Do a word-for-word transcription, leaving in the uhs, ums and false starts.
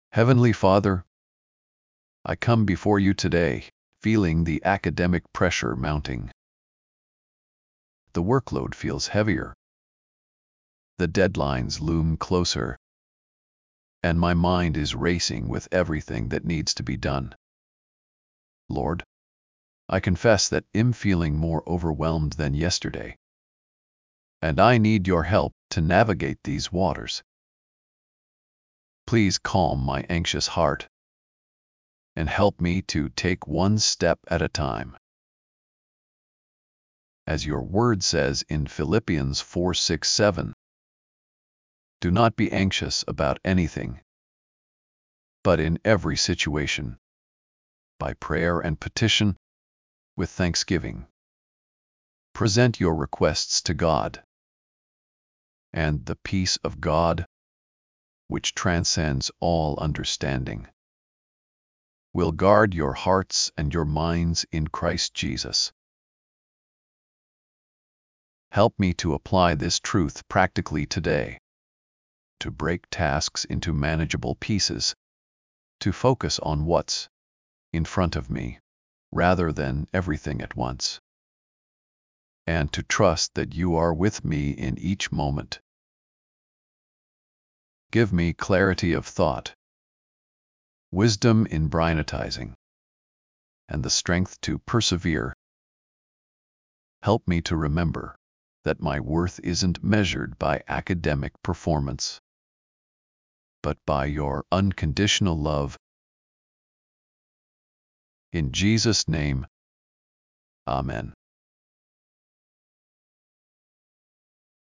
Heavenly Father, I come before you today, feeling the academic pressure mounting. The workload feels heavier. The deadlines loom closer, and my mind is racing with everything that needs to be done. Lord, I confess that I'm feeling more overwhelmed than yesterday, and I need your help to navigate these waters. Please calm my anxious heart and help me to take one step at a time. As your word says in Philippians four six seven, do not be anxious about anything, but in every situation, by prayer and petition, with thanksgiving, present your requests to God, and the peace of God, which transcends all understanding, will guard your hearts and your minds in Christ Jesus. Help me to apply this truth practically today, to break tasks into manageable pieces, to focus on what's in front of me, rather than everything at once, and to trust that you are with me in each moment. Give me clarity of thought, wisdom in prioritizing, and the strength to persevere. Help me to remember that my worth isn't measured by academic performance, but by your unconditional love. In Jesus' name, Amen.